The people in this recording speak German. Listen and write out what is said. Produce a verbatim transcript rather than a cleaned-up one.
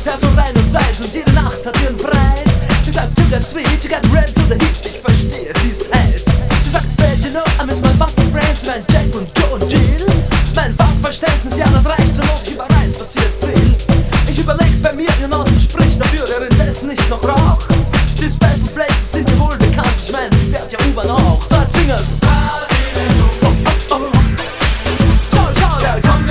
ja so rein und weiß und jede Nacht hat ihren Preis. Sie sagt, you got sweet, you got red to the heat. Ich verstehe, sie ist heiß. Sie sagt, well, you know, I miss my fucking friends, mein Jack und Joe und Jill. Mein Fachverständnis, ja, das reicht so noch, ich überreiß, was sie jetzt will. Ich überleg bei mir hinaus und sprich dafür, währenddessen nicht noch Rauch. Die Special Places sind mir wohl bekannt, ich mein, sie fährt ja U-Bahn auch. Dort singen's.